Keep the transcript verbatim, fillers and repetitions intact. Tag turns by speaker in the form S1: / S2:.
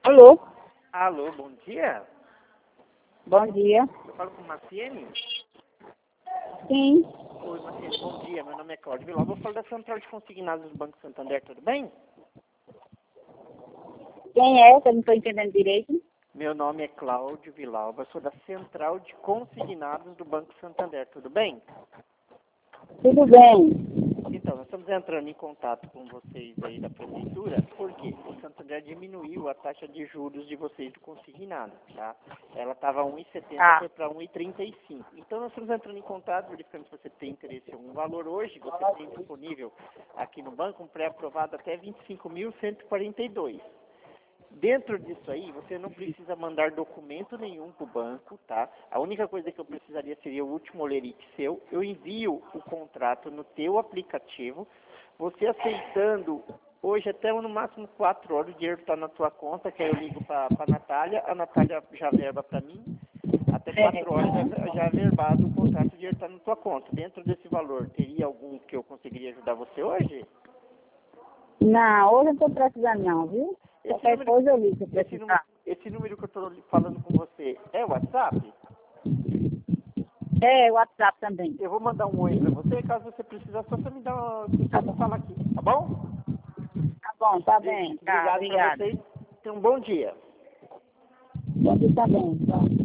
S1: Alô?
S2: Alô, bom dia.
S1: Bom dia.
S2: Eu falo com Maciene?
S1: Sim.
S2: Oi, Maciene, bom dia. Meu nome é Cláudio Vilau. Vou falar da Central de Consignados do Banco Santander, tudo bem?
S1: Quem é? Eu não estou entendendo direito.
S2: Meu nome é Cláudio Vilau. Eu sou da Central de Consignados do Banco Santander, tudo bem?
S1: Tudo bem.
S2: Então, nós estamos entrando em contato com vocês aí da Prefeitura, porque o Santander diminuiu a taxa de juros de vocês de consignado, tá? Ela estava um vírgula setenta,
S1: Ah.
S2: foi para um vírgula trinta e cinco. Então, nós estamos entrando em contato, verificando se você tem interesse em algum valor hoje. Você tem disponível aqui no banco um pré-aprovado até vinte e cinco mil cento e quarenta e dois. Dentro disso aí, você não precisa mandar documento nenhum para o banco, tá? A única coisa que eu precisaria seria o último olerite seu. Eu envio o contrato no teu aplicativo. Você aceitando, hoje até no máximo quatro horas, o dinheiro está na tua conta, que aí eu ligo para a Natália, a Natália já verba para mim. Até quatro horas já, já é verbado o contrato, o dinheiro está na tua conta. Dentro desse valor, teria algum que eu conseguiria ajudar você hoje?
S1: Não, hoje eu não estou precisando não, viu?
S2: Esse
S1: Qualquer
S2: número,
S1: coisa eu ligo se
S2: esse, número,
S1: precisar.
S2: esse número que eu estou falando com você é o WhatsApp?
S1: É, o WhatsApp também.
S2: Eu vou mandar um oi para você, caso você precisar, só você me dá uma, só me falar aqui, tá bom?
S1: Tá bom, tá bem. Tá,
S2: Obrigado para
S1: obrigada.
S2: vocês. Tenha um bom dia.
S1: Bom dia também. Tá.